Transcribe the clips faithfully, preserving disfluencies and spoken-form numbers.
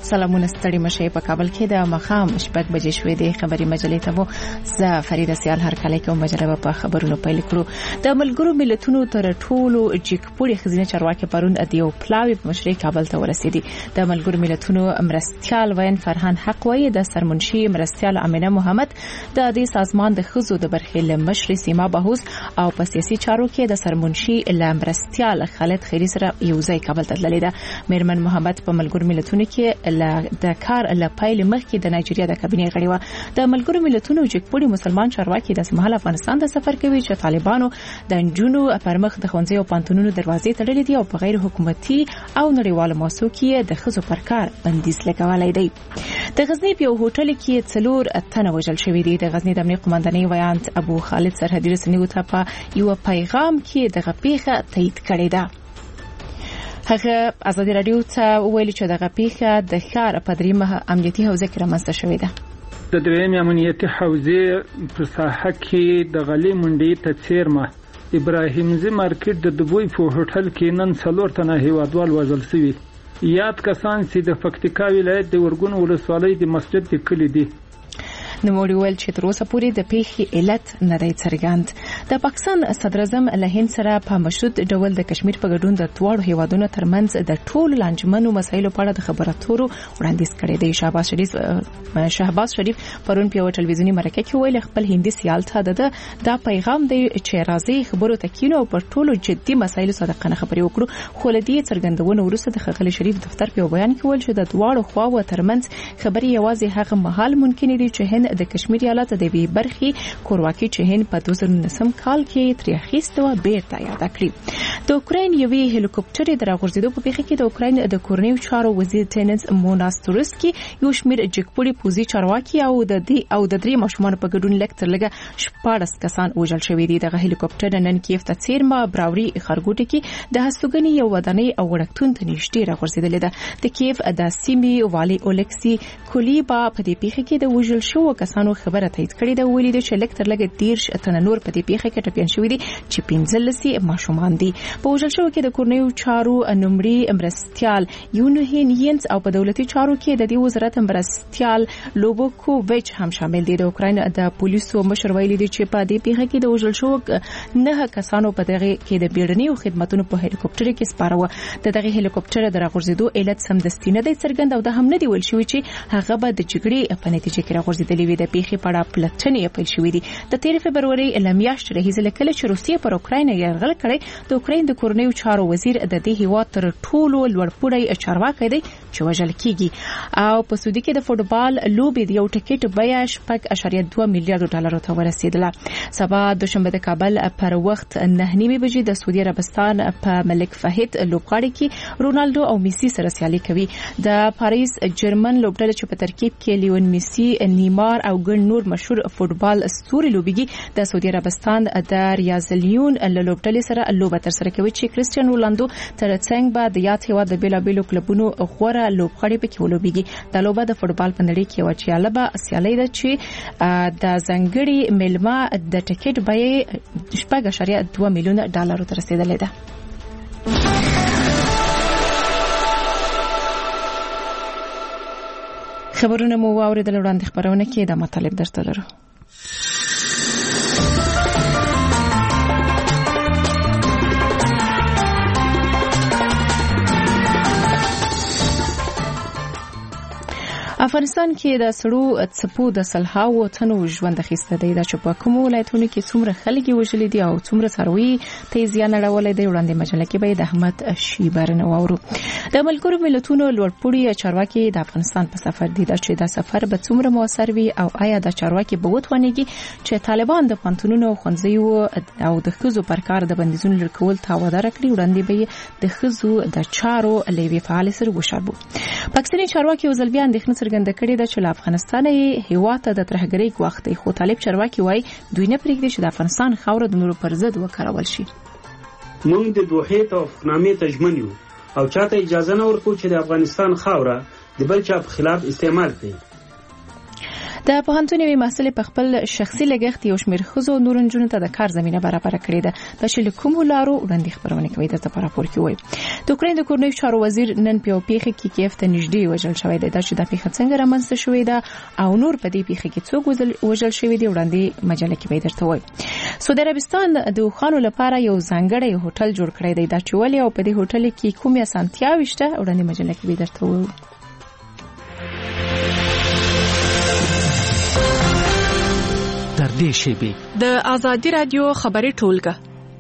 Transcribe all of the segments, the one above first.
سلامونه ستړي مشه په کابل کې د مخام شپږ بجې شوې د خبري مجلې ته مو زه فریده سیال هر کله کوم مجله په خبرونو پیل کړو. د ملګرو ملتونو تر ټولو جګپوړي خزینه چارواکي پرون د یو پلاوی په مشرۍ کابل ته ورسېدي. د ملګرو ملتونو مرستيال وین فرحان حق وایي د سرمنشي مرستيال امینه محمد د دې سازمان د خزو د برخې له مشري سیما بهوز او په سیاسي چارو کې د سرمنشي مرستيال خالد خیری سره یو ځای کابل ته تللی ده. میرمن محمد په ملګرو ملتونو کې د کار له پایل مخکې د نایجیریا د کابینې غړي و. د ملګرو ملتونو جګپوړي مسلمان چارواکي د سمهال افغانستان د سفر کوي چې طالبانو د جنونو پر مخ د خوندې او پانتونونو دروازې تړلې دي او په غیر حکومتي او نړیوالو موسسو کې د خزو پر کار بندیز لګولای دی. د غزنی په هوټل کې څلور تنه وژل شوی دي. د غزنی د امنیت قومندانۍ ویانت ابو خالد سرحدي رسنیو ته په یو پیغام کې د غپیخه تایید کړی ده. هغه ازادي رادیو ته ویلي چې د غپیخه د ښار په دریمه امنیتي حوزه کې رامنځته شوې ده. د درېیمې امنیتي حوزې په ساحه کې د غلې منډې ته څیرمه ابراهیمزي مارکیټ د دوبوی په هوټل کې نن څلور تنه هیوادوال وژل شوي. یاد کسان چې د پکتیکا ولایت د ورګون ولسوالۍ د مسجد د کلی دي. نوموړي ویل چې تر اوسه پورې د پیښې علت نه دی څرګند. د پاکستان صدر اعظم له هند سره په مشروط ډول د کشمیر په ګډون د دواړو هیوادونو ترمنځ د ټولو لانجمنو مسایلو په اړه د خبرو اترو وړاندیز کړی دی. شهباز شریف شهباز شریف پرون په ټلویزیونی مرکه کې ویل خپل هندي سیال ته د دا پیغام دی چې راځي خبرو تکینو او پر ټولو جدي مسایلو صادقانه خبرې وکړو. خو لدی څرګندونه وروسته د خغل شریف دفتر په بیان کې ویل چې د دواړو خواو ترمنځ خبرې یوازې هغه مهال ممکن دي چې هند د کشمیر ایالت د وی برخي کورواکي چې هند په دوه زره نهم کال کې تری اخیستو بیرته یاد کړی. د اوکراین یوې هلیکوپټر د راغورځېدو په پیښه کې د اوکراین د کورنیو چارو وزیر تینز موناستورسکي یو شمیر جګپوړي پوزي چارواکي او د دې او د درې ماشومان په ګډون لکتر لګه شپږ کسان وژل شوي دي. د هلیکوپټر نن کیف ته څیرمه براوري خرګوټي کې د هستوګنی یو ودانۍ او وړکتون ته نږدې راغورځېدل ده. د کیف د سیمې والی اولکسي کولیبا په دې پیښه کې د وژل شوو کسانو خبره تایید کړې ده. ویلي دي چې لکتر لګه دیرش تنه نور په دې پیښه کې ټپيان شوي دي چې پنځلس ماشومان دي. په وژل شوو کې د کورنیو چارو نمرې مرستيال یونهین یینز او په دولتي چارو کې د دې وزارت مرستيال لوبوکوویچ هم شامل دي. د اوکراین د پولیسو مشر ویلي دي چې په دې پیښه کې د وژل شوو نه کسانو په دغه کې د بیړنیو خدماتو په هلیکوپټر کې سپارو. د دغه هلیکوپټر د راغورځېدو علت سمدستي نه دی څرګند او د هم نه دی ویل شوی چې هغه به د جګړې په نتیجه کې راغورځېدلی وي. د پیښې په اړه پلټنې پیل شوې دي. د تیر فبرवरी لمیاشت راهیسې لکه چې روسیه پر اوکراین یرغل کړی د اوکراین د کورنیو چارو وزیر د دې هیواد تر ټولو لوړپوړی چارواکي دی چې وژل کیږي. او په سعودي کې د فوټبال لوبې د یو ټیکټ بیه شپږ اشاریه دوه میلیارډ ډالر ته ورسېدله. سبا دوشنبه د کابل پر وخت نه نیمه بجې د سعودي عربستان په ملک فهد لوبغاړي کې رونالدو او میسي سره سیالي کوي. د پاریس جرمن لوبډله چې په ترکیب کې لیون میسي نیمار او ګڼ نور مشهور فوټبال ستوري لوبيږي د سعودي عربستان د ریاضلیون لوبډلې سره لوبه تر سره کوي چې کریسټیانو رونالدو ترڅنګ به د یاد هیواد د بیلابیلو کلبونو غوړه لوبغاړي پکې ولوبيږي. د لوبه د فوټبال په نړۍ کې واچاله به سیالي ده چې د ځنګړي ملما د ټیکټ بیه شپږ اشاریه دوه میلیون ډالر ته رسیدلې ده. خبرونه مو واوریدل. وړاندې خبرونه کې د مطالب درته لرو. افغانستان کې د سړو څپو د سلهاو تنو ژوند اخیسته دی. د چې په کوم ولایتونو کې څومره خلک وژل دي او څومره څاروي ته زیان اړولې دی وړاندې مجله کې به د احمد شیبرنه واورو. د ملګرو ملتونو لوړپوړي چارواکي د افغانستان په سفر دي. د چې د سفر به څومره موثر وي او آیا د چارواکي به وتوانيږي چې طالبان د پانتونونو خوندزیو او د خزو پر کار د بندیزونو لرکول تاوادار کړي وړاندې به د خزو د چارو لوي فعال سره وشاربو. پاکستاني چارواکي وزلبیا اندېښنه څرګنده کړې ده چې له افغانستان هیواد ته د ترهګرۍ وخت دی. خو طالب چارواکي وایي دوی نه پرېږدي چې د افغانستان خاوره د نورو پر ضد وکارول شي. موږ د دوحې توافقنامې ته ژمن یو او چاته اجازه نه ورکوو چې د افغانستان خاوره د بل چا په خلاف استعمال کړي. د پوهنتون یوې محصلې په خپل شخصي لګښت یو شمېر ښځو او نورو نجونو ته د کار زمینه برابره کړې ده. دا چې له کومو لارو وړاندې خپرونه کوي درته په راپور کې وایي. د اوکراین د کورنیو چارو وزیر نن په یو پیښه کې کیف ته نږدې وژل شوی دی. دا چې دا پیښه څنګه رامنځته شوې ده او نور په دې پیښه کې څوک وژل شوي دي وړاندې مجله کې به درته وایي. سعودي عربستان د اوښانو لپاره یو ځانګړی هوټل جوړ کړی دی. دا چې ولې او په دې هوټل کې کومې اسانتیاوې شته وړاندې مجله کې به درته وایي. در دې شیبې د آزادي رادیو خبري ټولګه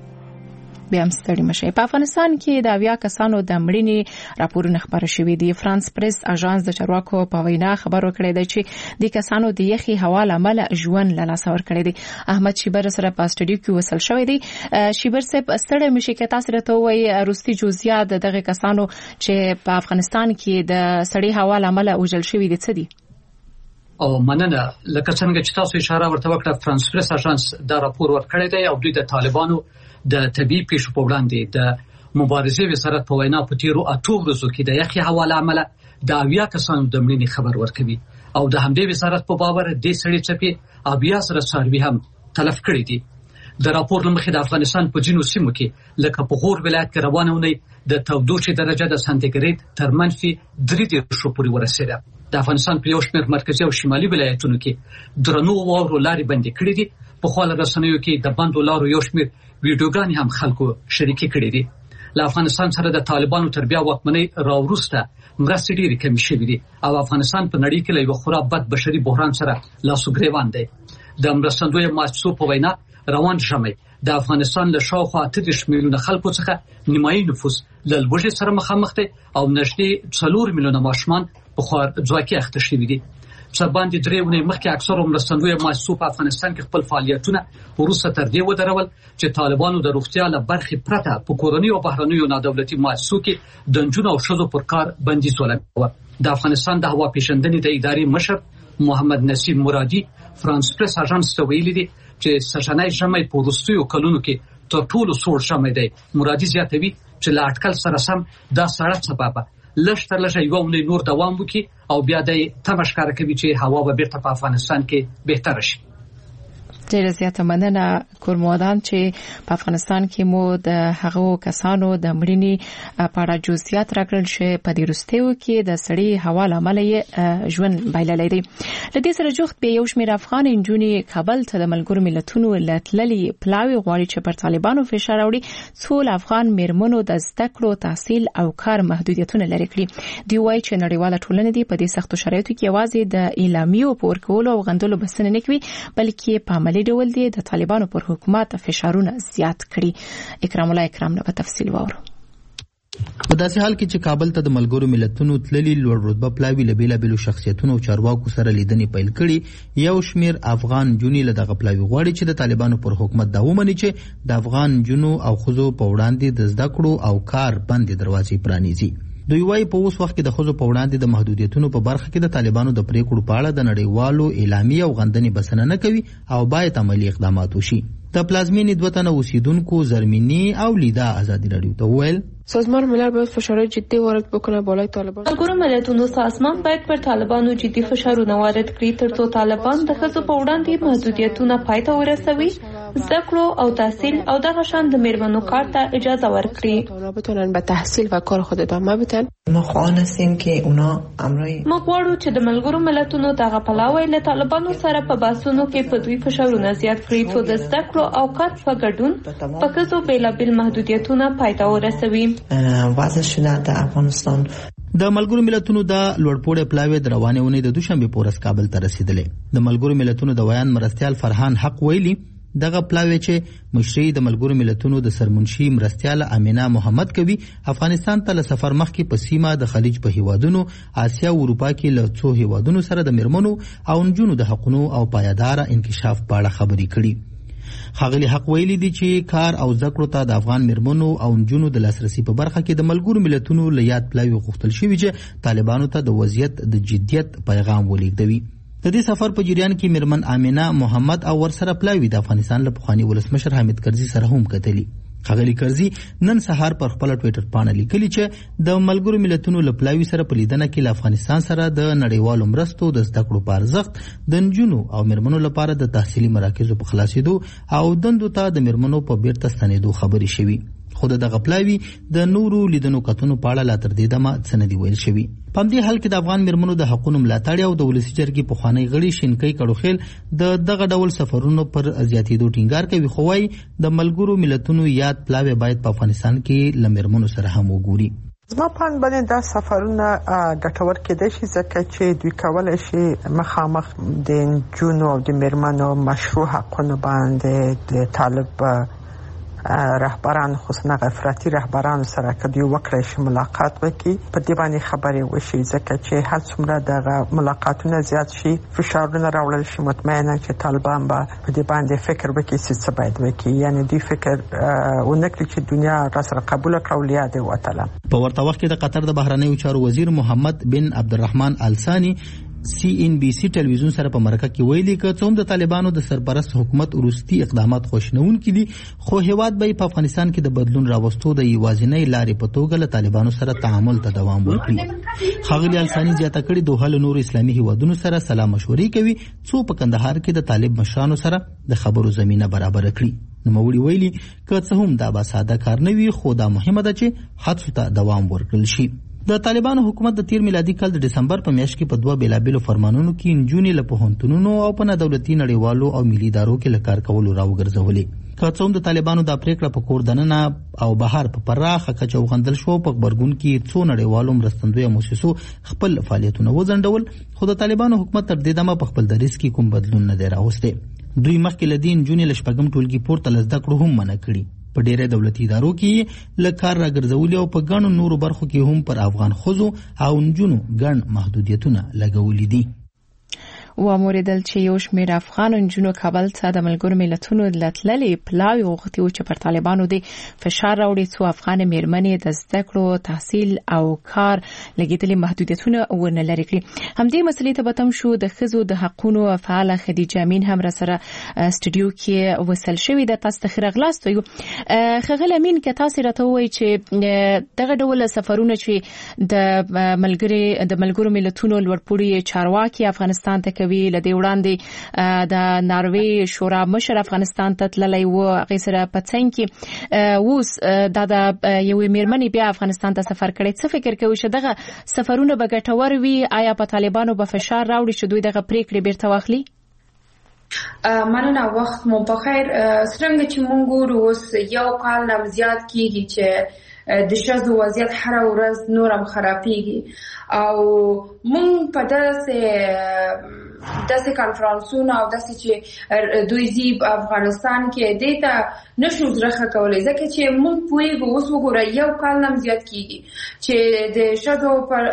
بیا هم ستړي مشي. په افغانستان کې د اویا کسانو د مړینې راپورونه خبر شوي دي. فرانس پریس اژانس د چارواکو په وینا خبر ورکړی دی چې د کسانو د یخي هوا لامل ژوند له لاسه ورکړی دی. احمد شیبر سره په استډیو کې وصل شوی دی. شیبر صاحب ستړي مشي کې تاسو راته وایي روستي جزئیات دغه کسانو چې په افغانستان کې د سړې هوا لامل وژل شوي دي څه دي؟ او مننه لکه څنګه چې تاسو اشاره ورته وکړه فرانس پریس اژانس دا راپور ورکړی دی او دوی د طالبانو د طبي پیښو په وړاندې د مبارزې وزارت په وینا په تیرو اته ورځو کې د یخي هوا له امله د اویا کسانو د مړینې خبر ورکوي او د همدې وزارت په باور د سړي چپی اویا سره څاروي هم تلف کړي دي. د راپور لمخې د افغانستان په جنوب سیمو کې لکه په غور ولایت کې روانه ونی د تودوخې درجه د سانتیګریډ تر منفي درې دېرش پورې ورسېده. د افغانستان په یو شمېر مرکزي او شمالي ولایتونو کې درنو واورو لارې بندې کړې دي. په خپل رسنیو کې د بندو لارو یو شمېر ویډیوګانې هم خلکو شریکې کړې دي. له افغانستان سره د طالبانو تر بیا واکمنۍ راوروسته مرستې ډېرې کمې شوې دي او افغانستان په نړۍ کې له یو خورا بد بشري بحران سره لاس و ګریوان دی. د مرستندویه مؤسسو په وینا روان ژمی د افغانستان له شاوخوا اته دېرش میلیونه خلکو څخه نیمایي نفوس له لوږې سره مخامخ دی او نږدې څلور میلیونه ماشومان په خوار ځواکي اخته شوي دي. څه باندې درې ونې مخکې اکثرو مرستندویه مؤسسو په افغانستان کې خپل فعالیتونه وروسته تر دې ودرول چې طالبانو د روغتیا له برخې پرته په کورنیو او بهرنیو نادولتي مؤسسو کې د نجونو او ښځو پر کار بندیز ولګاوه. د افغانستان د هوا پیژندنې د ادارې مشر محمد نصیب مرادي فرانس پریس اژانس ته ویلي دي چې سږنی ژمی په وروستیو کلونو کې تر ټولو سوړ ژمی دی. مرادي زیاتوي چې له اټکل سره سم دا سړه څپه لږ تر لږه یوه اونۍ نور دوام وکړي او بیا د تمه ښکاره کوي چې هوا به بیرته په افغانستان کې بهتره شي. ډیره زیاته مننه کورمودان چې په افغانستان کې مو د هغو کسانو د مړینې په اړه جزئیات راکړل شي. په دې وروستیو کې د سړې هوا له امله یې ژوند بایللی دی. له دې سره جوخت به یو شمېر افغان نجونې کابل ته د ملګرو ملتونو له تللې پلاوي غواړي چې پر طالبانو فشار راوړي څو افغان میرمنو د زده کړو تحصیل او کار محدودیتونه لرې کړي. دوی وایي چې نړیواله ټولنه دی په دې سختو شرایطو کې یوازې د اعلامیو په ورکولو او غندلو بسنه نه کوي بلکې په عملي ډول دی د طالبانو پر حکومت فشارونه زیات کړي. اکرام الله اکرام نه په تفصیل وورو. په داسې حال کې چې کابل ته د ملګرو ملتونو تللي لوړ رتبه پلاوي له بېلابېلو شخصیتونو او چارواکو سره لیدنې پیل کړي، یو شمېر افغان نجونې له دغه پلاوي غواړي چې د طالبانو پر حکومت دا ومني چې د افغان نجونو او ښځو په وړاندې د زده کړو او کار بندې دروازې پرانیزي. دوی وايي په اوس وخت کې د ښځو په وړاندې د محدودیتونو په برخه کې د طالبانو د پریکړو په اړه د نړیوالو اعلامیې او غندنې بسنه نه کوي او باید عملي اقدامات وشي. د پلازمینې دوه تنه اوسیدونکو زرمینی او لیدا آزادي رادیو ته وویل سازمان ملل باید فشارهای جدی وارد بکنه بالای طالبان. ملګرو ملتونو سازمان باید پر طالبانو جدي فشارونه وارد کړي ترڅو طالبان د ښځو په وړاندې محدودیتونه پای ته ورسوي، زده کړو او تحصیل او دغه شان د میرمنو کار ته اجازه ورکړي. اونا بتونن به تحصیل و کار خود ادامه بدن. ما خواهان هستیم که اونا امرای ما غواړو چې د ملګرو ملتونو دغه پلاوی له طالبانو سره په باسونو کې په دوی فشارونه زیات کړي څو د زده کړو او کار په ګډون په ښځو بېلابېل محدودیتونه پای ته ورسوي. وضع شده د افغانستان د ملګرو ملتونو د لوړپوړې پلاوی د روانې اونۍ د دوشنبې په ورځ کابل ته رسیدلې. د ملګرو ملتونو د ویان مرستیال فرحان حق ویلي دغه پلاوی چې مشري د ملګرو ملتونو د سرمنشي مرستیال امینه محمد کوي افغانستان ته له سفر مخکې په سیمه د خلیج په هیوادونو، آسیا او اروپا کې له څو هیوادونو سره د میرمنو او نجونو د حقونو او پایدار انکشاف په اړه خبرې کړي. ښاغلي حق ویلي دي چې کار او زده کړو ته د افغان میرمنو او نجونو د لاسرسي په برخه کې د ملګرو ملتونو له یاد پلاوي غوښتل شوي چې طالبانو ته د وضعیت د جدیت پیغام ولېږدوي. د دې سفر په جریان کې میرمن امینه محمد او ورسره پلاوي د افغانستان له پخواني ولسمشر حامد کرزي سره هم کتلي. ښاغلي کرزي نن سهار پر خپل ټوئیټر باندې لیکلي چې د ملګرو ملتونو له پلاوي سره په لیدنه کې له افغانستان سره د نړیوالو مرستو د زده کړو په ارزښت د نجونو او میرمنو لپاره د تحصیلي مراکزو په خلاصېدو او دندو ته د میرمنو په بیرته ستنېدو خبرې شوي. خو دغه پلاوي د نورو لیدنو کتنو په اړه لا تر دې دمه څه نه دي ویل شوي. په همدې حال کې د افغان میرمنو د حقونو ملاتړ او د ولسي جرګې پخوانی غړي شینکۍ کړوخیل د دغه ډول سفرونو پر زیاتېدو ټینګار کوي، خو وايي د ملګرو ملتونو یاد پلاوي باید په افغانستان کې له میرمنو سره هم وګوري. زما په اند باندې دا سفرونه ګټور کېدای شي ځکه چې دوی کولای شي مخامخ د نجونو او د میرمنو مشروع حقونو باندې د طالب رهبران خصوصا افراطي رهبران سره کدی وکړي شي ملاقات وکړي، په دې باندې خبرې وشي ځکه چې هر څومره دغه ملاقاتونه زیات شي فشارونه راوړل شي، مطمئنه چې طالبان به په دې باندې فکر وکړي چې څه باید وکړي، یعنی دوی فکر ونکړي چې دنیا را سره قبول کړو لیا دی وتله. په ورته وخت کې د قطر د بهرنیو چارو وزیر محمد بن عبدالرحمن الثاني سی ان بی سی ټلویزیون سره په مرکه کې ویلي چې څوم د طالبانو د سرپرست حکومت وروستي اقدامات خوشنونکي دي، خو هیواد به په افغانستان کې د بدلون راوستو د یوازینۍ لارې په توګه له طالبانو سره تعامل ته دوام ورکړي. ښاغلي الثاني زیاته کړې دوه له نورو اسلامي هیوادونو سره سلا مشورې کوي څو په کندهار کې د طالب مشرانو سره د خبرو زمينه برابر کړي. نوموړي ویلي که څه هم دا به ساده کار نه وي، خو دا مهمه ده چې حادثو ته دوام ورکړل شي. د طالبانو حکومت د تیر میلادي کال د دسمبر په میاشت کې په دوه بیلابیلو فرمانونو کې نجونې له پوهنتونونو او په دولتي نړیوالو او ملي ادارو کې له کار کولو راوګرځولې. که څه هم د طالبانو دا پریکړه په کور دننه او بهر په پراخه کچه وغندل شو، په خبرګون کې څو نړیوالو مرستندویه مؤسسو خپل فعالیتونه وځنډول، خو د طالبانو حکومت تر دې دمه په خپل دریځ کې کوم بدلون نه دی راوستی. دوی مخکې له دې نجونې له شپږم ټولګي پورته له زده کړو هم منع کړي. په ډېرې دولتي ادارو کې له کار راګرځولي او په ګڼو نورو برخو کې هم پر افغان ښځو او نجونو ګڼ محدودیتونه لګولي دي. واموریدل چې یو شمېر افغان نجونو کابل ته د ملګرو ملتونو له تللې پلاوي غوښتي و چې پر طالبانو د فشار راوړي څو افغان میرمنې د زده کړو، تحصیل او کار لګېدلې محدودیتونه ورنه لرې کړي. همدې مسلې ته به تم شو د ښځو د حقونو فعاله خدیجه امین هم را سره سټوډیو کې وصل شوې ده. تاسو ته ښه راغلاست وایو. ښاغلی امین، که تاسو راته ووایئ چې دغه ډول سفرونه چې د ملګري د ملګرو ملتونو لوړپوړي چارواکي افغانستان ته لدې وړاندې د ناروې شورا مشر افغانستان ته تللی و، هغې سره په څنګ کې اوس دا د یوې میرمنې بیا افغانستان ته سفر کړی. څه فکر کوي چې دغه سفرونه به ګټور وي؟ آیا په طالبانو به فشار راوړي چې دوی دغه پریکړې بیرته واخلي؟ مننه، وخت مو بخیر. څرنګه چې موږ ګورو اوس یو کال نه زیات کېږي چې د ښځو وضعیت هره ورځ نور هم خرابېږي او موږ په داسې داسې کانفرانسونه او داسې چې دوی زی په افغانستان کې دې ته نشو ځرخه کولی، ځکه چې موږ پوهېږو اوس وګوره یو کال نه زیات کېږي چې د ښځو پر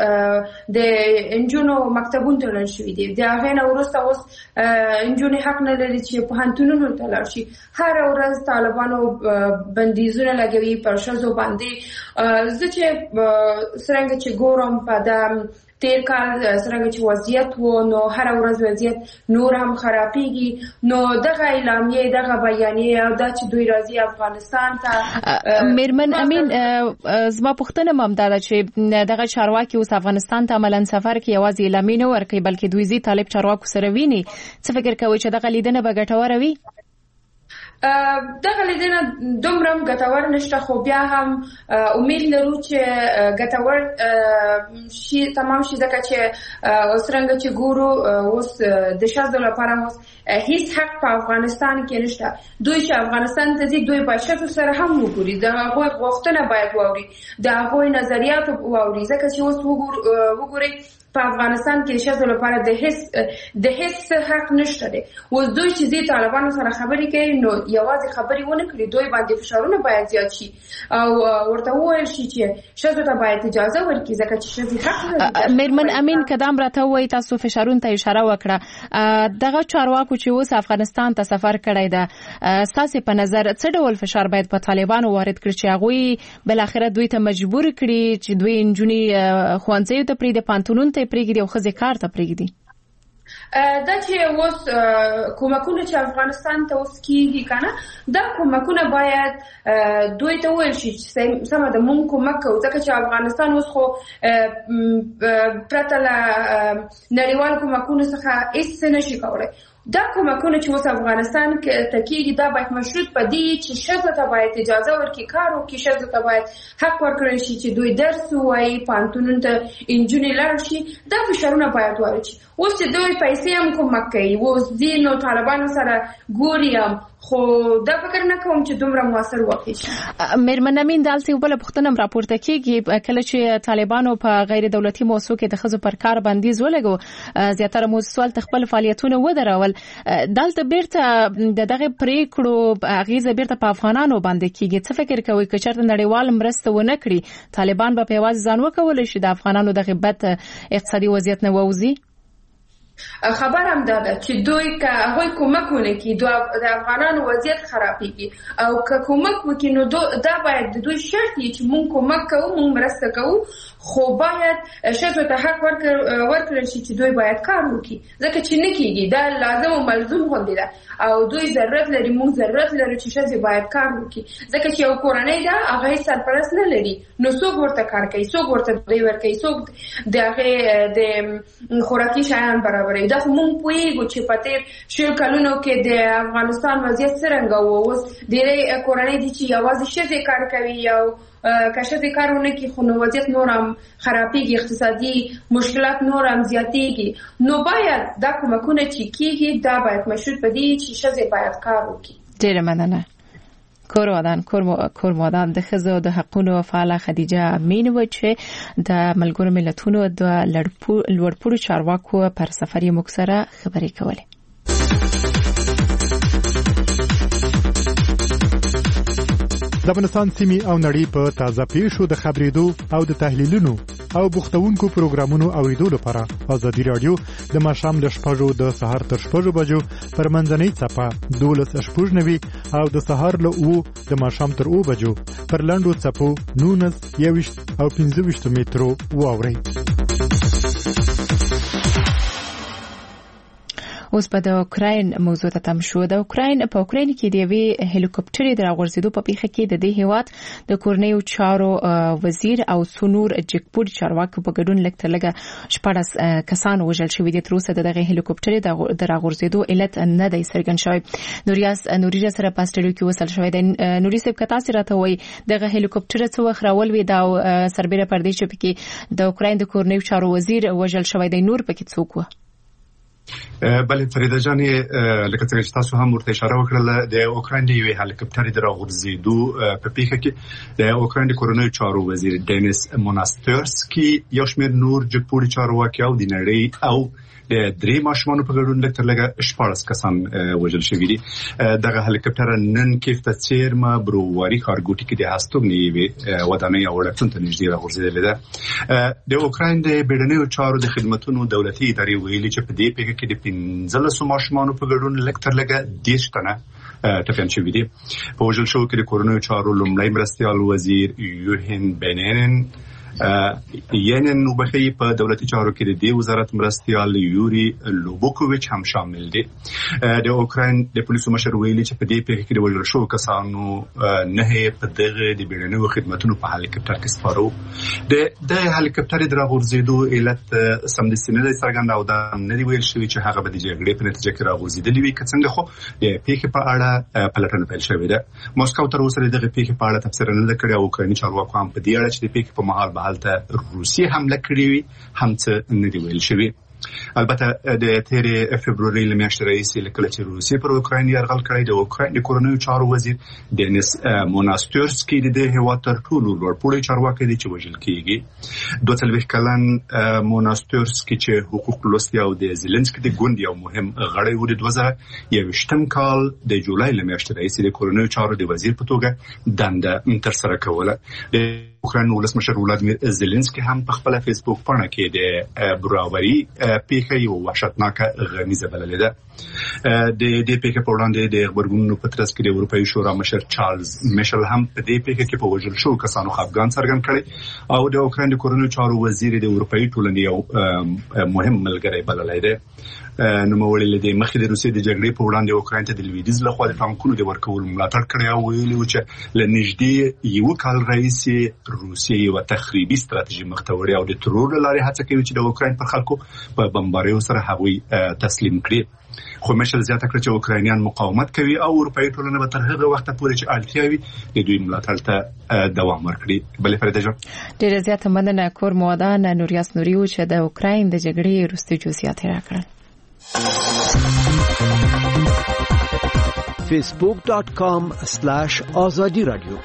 د نجونو مکتبونو تړل شوي دي. د هغې نه وروسته اوس نجونې حق نه لري چې پوهنتونونو ته لاړ شي. هره ورځ طالبانو بندیزونه لګوي پر ښځو باندې. زه چې څرنګه چې ګورم په د تیر کال څرنګه چې وضعیت و، نو هر ورځ وضعیت نور هم خرابېږي. نو دغه اعلامیه، دغه بیانیه او دا چې دوی راځي افغانستان ته. میرمن امین، زما پوښتنه هم دا ده چې دغه چارواکي اوس افغانستان ته عملاً سفر کې یوازې اعلامیه نه ورکوي بلکې دوی زی طالب چارواکو سره ویني. څه فکر کوئ چې دغه لیدنه به ګټوره وي؟ دغه لیدنه دومره هم ګټور نشته، خو بیا هم امید لرو چې ګټور شي تمام شي، ځکه چې څرنګه چې ګورو اوس د ښځو لپاره اوس هیڅ حق په افغانستان کې نشته. دوی چې افغانستان ته ځي دوی باید ښځو سره هم وګوري، د هغوی غوښتنه باید واوري، د هغوی نظریات واوري، ځکه چې اوس وګورئ په افغانستان کې ښځو لپاره د هیڅ د هیڅ حق نشته دی. اوس دوی چې دې طالبانو سره خبرې کوي نو یوازې خبرې ونه کړي، دوی باندې فشارونه باید زیات شي او ورته وویل شي چې ښځو ته باید اجازه ورکړي، ځکه چې ښځې حق لري. میرمن امین، کدام راته وایي تاسو فشارونو ته اشاره وکړه، دغه چارواکو چې اوس افغانستان ته سفر کړی ده، ستاسې په نظر څه ډول فشار باید په طالبانو وارد کړي چې هغوی بالاخره دوی ته مجبور کړي چې دوی نجونې ښوونځیو ته پرېږدي، پوهنتونونو ته پرېږدي او ښځې کار ته پرېږدي؟ دا چې اوس کومکونه چې افغانستان ته اوس کیږي کنه دا کومکونه باید دوی ته ویل شي چې سمه ده مونږ کومک کوو ځکه چې افغانستان اوس خو پرته له نړیوال کومکونو څخه هیڅ څه نشي کولی. دا کومکونه چې اوس افغانستان کې تکیږي دا باید مشروط په دې چې ښځو ته باید اجازه ورکړي کار وکړي، ښځو ته باید حق ورکړل شي چې دوی درس ووایي، پوهنتونونو ته نجونې لاړ شي. دا فشارونه باید وارد شي. اوس چې دوی پیسې هم کومک کوي اوس دې نو طالبانو سره ګوري هم خو دا فکر نه کوم چې دومره موثر واقع شي. مېرمن امین دالسي وبله پوښتنه هم راپورته کیږي کله چې طالبانو په غیر دولتي موسسو کې د ښځو پر کار بندیز ولګو زیاتره موسسوال خپل فعالیتونه ودرول. دلته بیرته د دغه پریکړو اغیزه بیرته په افغانانو باندې کیږي. څه فکر کوي که چېرته نړیوال مرسته ونه کړي طالبان به په یوازې ځان وکولی شي د افغانانو دغه بد اقتصادي وضعیت نه ووځي؟ خبر هم داده چې دوی که هغوی کومک ونه کړي د افغانانو وضعیت خرابېږي او که کومک وکړي نو دا باید د دوی شرط وي چې مونږ کومک کوو، مونږ مرسته کوو، خو باید ښځو ته حق ورکړل شي چې دوی باید کار وکړي ځکه چې نه کېږي. دا لازم او ملزوم غوندې ده او دوی ضرورت لري، مونږ ضرورت لرو چې ښځې باید کار وکړي ځکه چې یو کورنۍ ده هغه هیڅ سرپرست نه لري نو څوک ورته کار کوي، څوک ورته ډوډۍ ورکوي، څوک د هغې د خوراکي شیان برابروي. دا خو مونږ پوهېږو چې په تېر شل کلونو کې د افغانستان وضعیت څرنګه و. اوس ډېرې کورنۍ دي چې یوازې ښځې کار کوي او که ښځې کار ونه کړي خو نو وضعیت نور هم خرابېږي، اقتصادي مشکلات نور هم زیاتېږي. نو باید دا کومکونه چې کېږي دا باید مشروط په دې چې ښځې باید کار وکړي. ډېره مننه. کورمادان کورمادان د ښځو د حقونو فعاله خدیجه امین و چې د ملګرو ملتونو د لوړپوړو چارواکو پر سفر یې موږ سره خبرې کولې. د افغانستان سیمې او نړۍ په تازه پیښو د خبرېدو او د تحلیلونو او بوختونکو پروګرامونو اوریدو لپاره ازادي رادیو د ماښام له شپږو د سهار تر شپږو بجو پر منځنۍ څپه دولس شپږ نوي او د سهار له اوو د ماښام تر اوو بجو پر لنډو څپو نولس یوویشت او پنځه ویشت مترو واورئ. اوس په د اوکراین موضوع ته تم شو. د اوکراین په اوکراین کې د یوې هلیکوپټرې د راغورځېدو په پیښه کې د دې هیواد د کورنیو چارو وزیر او سونور جګپور چارواکو په ګډون لږ تر لږه شپاړس کسان وژل شوي دي. تر اوسه د دغه هلیکوپټرې د راغورځېدو علت نه دی څرګند شوی. نوریاس نوري سره په سټډیو کې وصل شوی دی. نوري صاحب که تاسو راته وایي دغه هلیکوپټر څه وخت راولوېد او سربېره پر دې چې پکې د اوکراین د کورنیو چارو وزیر وژل شوی دی نور پکې څوک و؟ بله فریده جانې لکه څنګه چې تاسو هم ورته اشاره وکړله د اوکراین د یوې هلیکوپټرې د راغورځېدو په پیښه کې د اوکراین د کورنیو چارو وزیر دینیس موناسترسکي یو شمېر نور جګپوړي چارواکي او د نړۍ او د درې ماشومانو په ګډون لږ تر لږه شپاړس کسان وژل شوي دي. دغه هلیکوپټر نن کیف ته څیرمه بروواري ښارګوټي کې د هستوګنې یوې ودانۍ او وړکتون ته نږدې راغورځېدلې ده. د اوکراین د بیړنیو چارو د خدمتونو دولتي ادارې ویلي چې په دې پیښه کې د پنځلسو ماشومانو په ګډون لږ تر لږه دېرش تنه ټپیان شوي دي. په وژل شوو کې د کورنیو چارو لومړی مرستیال وزیر یوهن بینینن یعنی نوبخی په دولتي چارو کې د دې وزارت مرستیال یوري لوبوکوویچ هم شامل دي. د اوکراین د پولیسو مشر ویلي چې په دې پیښه کې د وژل شوو کسانو نه په دغه د بیړنیو خدمتونو په هلیکوپټر کې سپارو. د دغه هلیکوپټر د راغورځېدو علت سمدستي نه دی څرګند او دا نه دی ویل شوی چې هغه به د جګړې په نتیجه کې راغورځېدلی وي. که څنګه خو د پیښې په اړه پلټنه پیل شوې ده. مسکو تر اوسه دغه پیښې په اړه تفسیر نه کړی او اوکرایني چارواکو هم په دې اړه چې د پیښې په مهال هلته روسیې حمله کړې وي هم څه نه دی ویل شوی. البته د تیرې فبروري له میاشتې راهیسې کله چې روسیې پر اوکراین یرغل کړی د اوکراین د کورنیو چارو وزیر دینیس موناسترسکي د دې هېواد تر ټولو لوړپوړی چارواکی دی چې وژل کېږي. دوه څلوېښت کلن موناسترسکي چې حقوق لوستي او د زيلنسکي د ګوند یو مهم غړی و د دوه زره یوویشتم کال د جولای له میاشتې راهیسې د کورنیو چارو د وزیر په توګه دنده ترسره کوله. اوکراین ولسمشر ولادیمیر زيلنسکي هم په خپل فیسبوک پاڼه کې د براوري پیښه یو وحشتناکه غمیزه بللې ده. د دې پیښې په وړاندې د خبرګونونو په ترڅ کې د اروپایي شورا مشر چارلز میشل هم په دې پیښه کې په وژل شو کسانو خفګان څرګند کړی او د اوکراین د کورنیو چارو وزیر د اروپایي ټولنې یو مهم ملګری بللی دی. نو مولې د مخې د روسیې د جګړې په وړاندې اوکراین ته د لویدیځ لخوا د ټانکونو د ورکولو ملاتړ کړی او ویلي و چې له نږدې یو کال راهیسې روسیې یو تخریبي ستراتیژي مخ ته وړي او د ترور له لارې هڅه کوي چې د اوکراین پر خلکو په بمباریو سره هغوی تسلیم کړي. خو مشل زیاته کړ چې اوکراینیان مقاومت کوي او اروپایي ټولنه به تر هغه وخته پورې چې اړتیا وي د دوی ملاتړ ته دوام ورکړي. بلې فريده جان ډیره زیاته مننه کور مودان نوریاس نوریو چې د اوکراین د جګړې وروستي جزئیات راکړل. facebook dot com slash azadi radio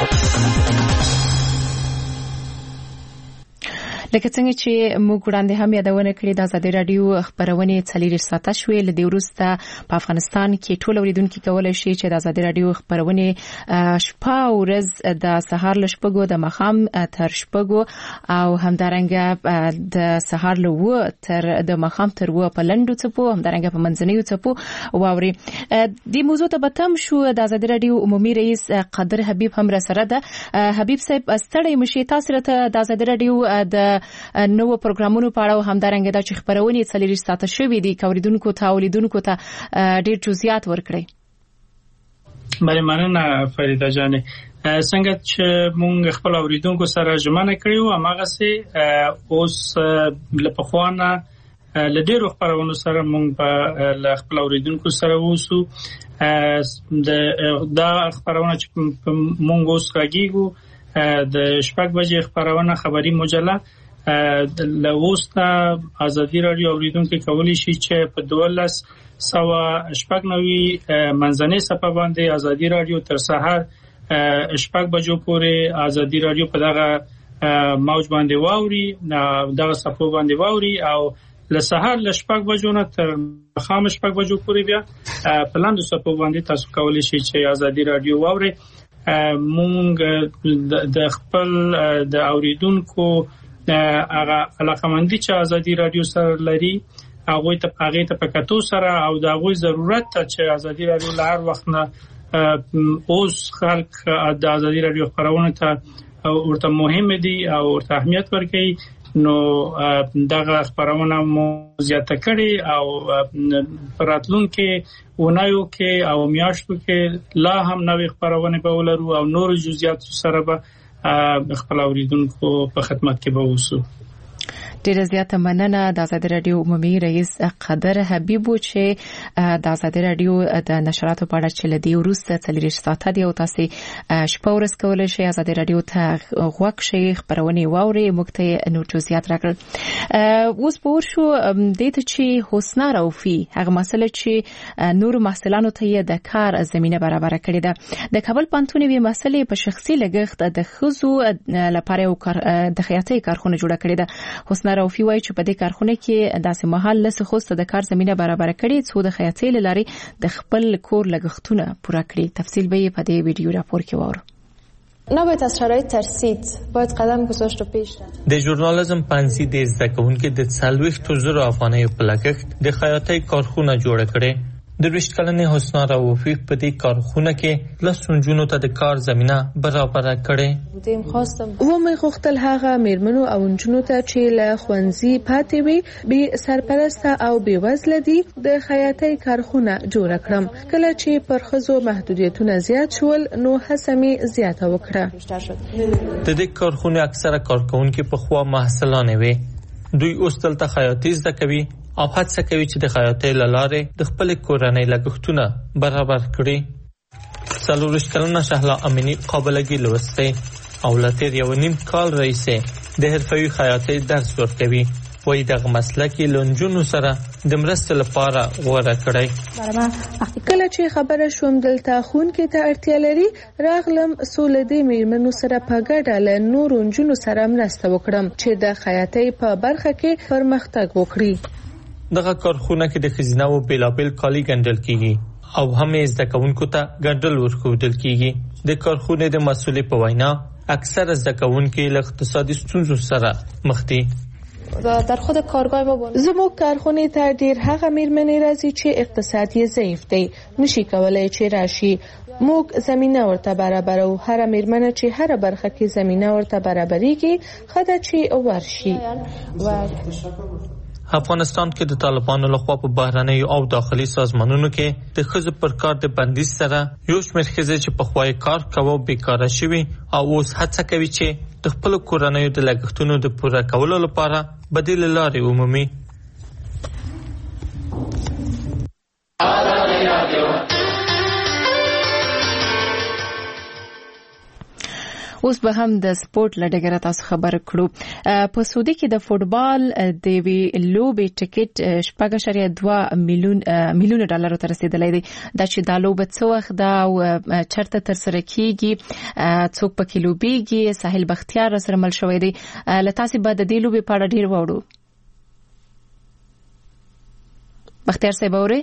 لکه څنګه چې موږ وړاندې هم یادونه کړې د ازادي رادیو خبرونه څلور ساعته شوې ل دې وروسته په افغانستان کې ټول اوریدونکو کولای شي چې د ازادي رادیو خبرونه شپه او ورځ د سهار ل شپږو د مخام تر شپږو او همدارنګه د سهار ل و تر د مخام تر و په لندو څپو همدارنګه په منځنیو څپو واوري. د موضوع ته بتم شو د ازادي رادیو عمومي رئیس قادر حبیب هم را سره ده. حبیب صاحب ستړی مشي تاسو ته د ازادي رادیو د نو پروګرامونو په اړه همدارنګه د خبرونه څلور ساعته شوې دي کوریدونکو ته اولیدونکو ته ډېر جزئیات ورکړي. بله مننه فریده جان. څنګه چې مونږ خپل اوریدونکو سره ژمنه کړو هغه سي اوس لپخوانه ل ډېرو خبرونو سره مونږ په خپل اوریدونکو سره ووسو. دا خبرونه چې مونږ اوس راګیږو د شپږ بجې خبرونه خبري مجله د لوستا ازادي رادیو اوریدونکو کولی شي چې په دولس سوا شپږ نوي منځنۍ صفه باندې ازادي رادیو تر سحر شپږ بجو پورې ازادي رادیو په دغه موج باندې واوري دغه صفه باندې واوري او له سحر له شپږ بجو نه تر خام شپږ بجو پورې بیا په لاندې صفه باندې تاسو کولی شي چې ازادي رادیو واوري. مونږ د خپل د اوریدونکو هغه علاقمندي چې ازادي رادیو سره لري هغه ته هغه ته پکاتو سره او د هغه ضرورت ته چې ازادي رادیو لهر وخت نه اوس خلک د ازادي رادیو خبرونه ته ورته مهم دي او ورته اهمیت ورکړي. نو دغه خبرونه مو زیاته کړي او پراتلونکو ونایو کې او میاشتو کې لا هم نوې خبرونه به ولرو او نور جزئیات سره به خپل اوریدونکو په خدمت کې به اوسو. ډیره زیاته مننه د ازادي رادیو عمومي رئیس قادر حبیب چې د ازادي رادیو د نشراتو په اړه چې لدی ورسته څلور ساعته دی او تاسو شپه ورځ کولای شئ ازادي رادیو ته غوږ شئ خبرونه واوري مکته نور جزئیات راکړل. اوس په ورشو د دې چې حسنا روفي هغه مسله چې نور محصلانو ته د کار زمينه برابر کړې ده. د کابل پانتون وی مسلې په شخصي لګښت د خزو لپاره او د خیاطۍ کارخونه جوړه کړې ده. حسنا روفي وایي چې په دې کارخونه کې داسې محل لسه خوسته د کار زمينه برابر کړي څو د خیاطۍ لاري د خپل کور لګښتونه پوره کړي. تفصیل به په دې ویډیو راپور کې وره. نباید از شرایط ترسید، باید قدم گذاشت و پیش رفت. د ژورنالیزم پانسی د زده کوونکو د څلوېښتو زرو افغانیو په لګښت د خیاطۍ کارخونه جوړه کړې. د ویشت کلنې حسنا روفي په دې کارخونه کې لسو نجونو ته د کار زمينه برابر کړې. دیم خواستم و مې غوښتل هغه میرمنو او نجونو ته چې له ښوونځي پاتې وي بي سرپرسته او بي وزله دي د خیاطۍ کارخونه جوړ کړم. کله چې پر خزو محدودیتونه زیات شول نو هڅه مې زیاته وکړه. د دې کارخونه اکثره کارکونکو په خوا محصلانه وي. دوی اوس دلته خیاطۍ زده کوي او هڅه کوي چې د خیاطۍ لاره د خپل کورنۍ لګښتونه برابر کړي. څلورش کلنه شهلا امینی قابلګي لوسته او لته یو نیم کال رئیسه د حرفوي خیاطۍ درس ورکوي. وای دغه مسلک لونجونو سره د مرستې لپاره غوړه کړی. کله چې خبره شوم دلته خون کې ته اړتیا لري راغلم سولدي میرمنو سره په ګډه له نورو نجونو سره مرسته وکړم چې د خیاطۍ په برخه کې پرمختګ وکړي. دغه کارخونه کې د خزینه او بلابل کالی ګندل کیږي او هم زده کوونکو ته ګډل ورکول کیږي. د کارخونه د مسولې په وینا اکثر زده کوونکو له اقتصادي ستونزو سره مخ دي. در خود کارگاه ما بونه. زموږ کارخونه ته ډیر هغه میرمنې راځي چې اقتصاد یې ضعیف دی، نشي کولای چې راشي. موږ زمينه ورته برابرو. هر میرمنه چې هر برخه کې زمينه ورته برابرېږي خدای چې ورشي. افغانستان کې د طالبانو لخوا په بهرنۍ او داخلي سازمانونو کې د ښځو پر کار د بندیز سره یو شمېر ښځې چې پخوا یې کار کاوه بیکاره شوي او اوس هڅه کوي چې د خپلو کورنیو د لګښتونو د پوره کولو لپاره بدیلې لارې ومومي. اوس به هم د سپورت لډګره تاسو خبر کړو. په سعودي کې د فوتبال د وی لوبې ټیکټ شپږ اعشاریه دوه میلیون میلیون ډالر ته رسیدلی دی. دا چې دا لوبه څو وخت دا چرته تر سره کیږي، څوک پکې لوبيږي، ساحل بختیار سره مل شوی دی. لتاسې بعد د دې لوبې په اړه ډیر وړو. بختیار صاحب اوري؟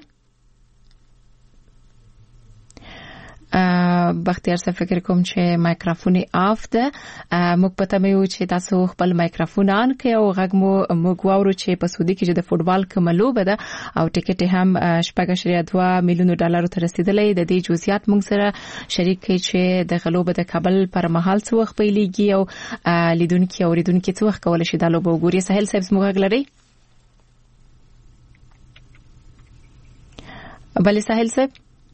بختیار صاحب فکر کوم چې مایکروفون آف ده. موږ پته مې و چې تاسو خپل مایکروفون آن کړئ او غږ مو موږ واورو چې په سعودي کې د فوتبال کومه لوبه ده او ټیکټ هم شپږ اعشاریه دوه میلیون ډالر ته رسیدلی. د دې جزئیات موږ سره شریک کړي چې د غلوبه د کابل پر مهال څو وخت پیلېږي او لیدونکو او اوریدونکو څو وخت کولای شي دا لوبه وګوري. سهیل صاحب موږ غږ لري؟ بله سهیل صاحب،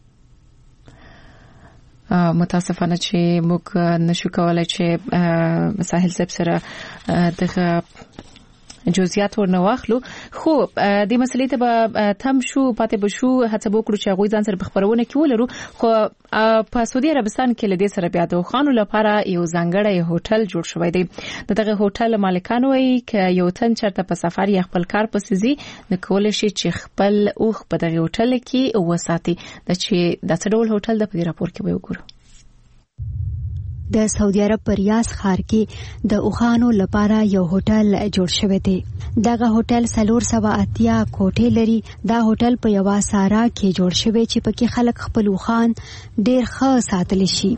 متاسفانه چې موږ نشو کولای چې ساحل صاحب سره دغه جزئیات ورنه واخلو. خو د مسلې ته به تم شو پاتې به شو هڅه وکړو چې هغوی ځان سره په خبرونه کې ولرو. خو په سعودي عربستان کې لدې سره بیا د خوانو لپاره یو ځانګړی هوټل جوړ شوی دی. دغه هوټل مالکان وایي چې یو تن چرته په سفر یا خپل کار پسې ځي نو کولای شي چې خپل اوخ په دغه هوټل کې وساتي. د چې د څه ډول هوټل د په دې راپور کې به وګورو. د سعودي عرب په ریاض ښار کې د اوخانو لپاره یو هوټل جوړ شوی دی. دغه هوټل څلور سوه اتیا کوټې لري. دا هوټل په یوه سارا کې جوړ شوی چې پکې خلک خپل اوخان ډېر ښه ساتلی شي.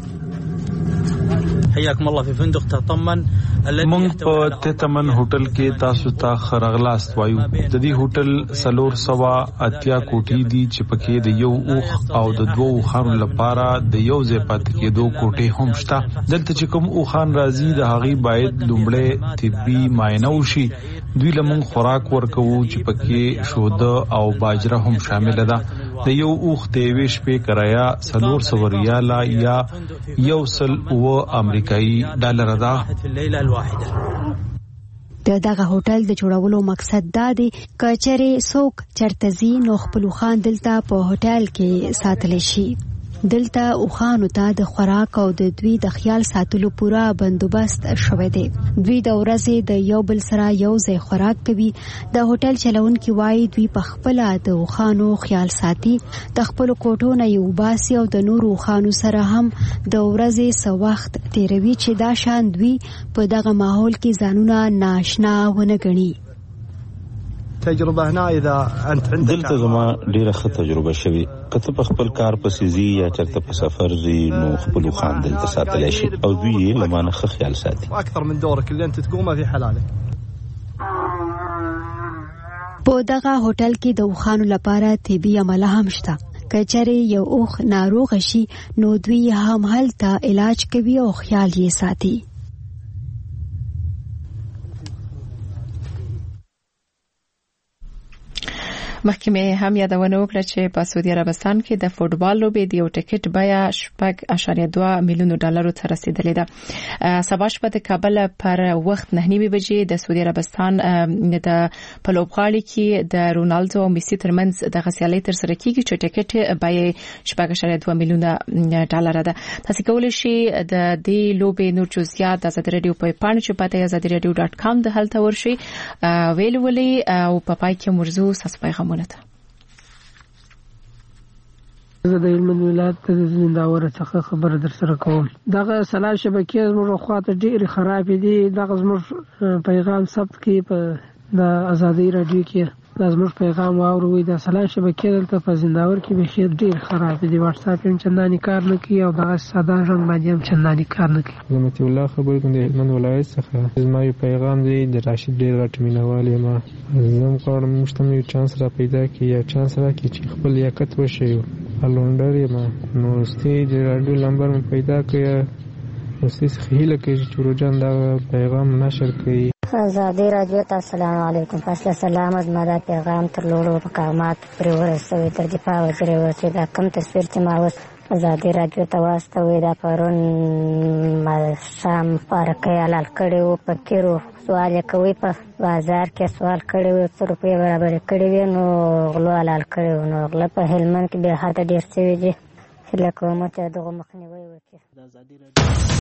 حياكم الله في فندق تطمن. مونږ په تطمن هوټل کې تاسو ته خرغلاست وایو. د دې هوټل څلور سوه اتیا کوټې دي چې پکې د یو اوخ او د دوه اوخانو لپاره د یو ځای پاتې کېدو کوټې هم شته. دلته چې کوم اوخان راځي د هغې باید لومړی طبي معاینه وشي. دوی له مونږ خوراک ورکوو چې پکې شوده او باجره هم شامله ده. د یو اوخ د یوې شپې کرایه څلور سوه ریاله یا یو سل اوه امریکایي ډالر ده. د دغه هوټل د جوړولو مقصد دا دی که چېرې څوک چرته ځي نو خپل اوښان دلته په هوټل کې ساتلی شي. دلته اوښانو ته د خوراک او د دوی د خیال ساتلو پوره بندوبست شوی دی. دوی د ورځې د یو بل سره یو ځای خوراک کوي. د هوټل چلونکي وایي دوی په خپله د اوښانو خیال ساتي، د خپلو کوټو نه یې وباسي او د نورو اوښانو سره هم د ورځې څه وخت تېروي چې دا شان دوی په دغه ماحول کې ځانونه نااشنا ونه ګڼي. تجربه هنا اذا انت عندك دلته زما ډیره ښه تجربه شوی. کته په خپل کار پسې ځي یا چرته په سفر ځي نو خپل خوان دلته ساتلی شي او دوی یې لمانه ښه خیال ساتي. اکثر من دورك اللي انت تقومه في حلالك. په دغه هوټل کې د اوښانو لپاره طبي عمله هم شته. که چېرې یو اوښ ناروغ شي نو دوی هم هلته علاج کوي او خیال یې ساتي. محکمه هم یادونه وکړه چې په سعودي عربستان کې د فوتبال لوبې د یو ټیکټ بیه شپږ اعشاریه دوه میلیون ډالر ته رسیدلې ده. سبا شپه د کابل پر وخت نه نیمه بجې د سعودي عربستان د په لوبغالي کې د رونالدو او میسي ترمنځ د غسیالۍ تر سره کیږي چې ټیکټ بیه شپږ اعشاریه دوه میلیون ډالر ده. تاسو کولی شئ د دې لوبې نور جزئیات د آزادي رادیو په پاڼه چې پته آزادي رادیو ډاټ کام د هلته ورشي ویل ولې او په پای کې مرزو تاسو پیغام ولته. زه د علم ولایت د زنداور څخه خبر در سره کوم. دغه سلا شبکې زموږ خواته ډېر خراب دي. دغه زموږ پیغام ثبت کی په د آزادي رادیو کې دا زموږ پیغام واوروي. د سلام شبکې دلته په زنداور کې بخیر ډیر خراب دي. واتس اپ هم چنداني کار نه کوي او دغه ساده رنګ باندې هم چنداني کار نه کوي. زمتي الله خبرې کوم د هلمند ولایت څخه. زما یو پیغام دی د راشد ډیر راټمینوال یم. زم غواړم مشتمه یو چانس را پیدا کړي یا چانس را کړي چې خپل لیاقت وشي. الونډر یم نو ستې د رادیو نمبر مې پیدا کړی. نو ستې هیله کوي چې روزان دا پیغام نشر کړي. آزادی رادیو ته السلام علیکم. فاصله سلام از ما دا پیغام تر لوړو مقامات پرې ورسوي. تر دفاع وزیر ورسوي. دا کم تصویر چې ما اوس آزادی رادیو ته واستوي دا پرون شام پارکۍ حلال کړی و. په کیرو سوال یې کوي په بازار کې سوال کړی و څو روپۍ برابرې کړې وې نو غلو حلال کړی و. نو غله په هلمند کې بې حده ډېر شوي دي. هیله کوم چې دغه مخنیوی وکړي.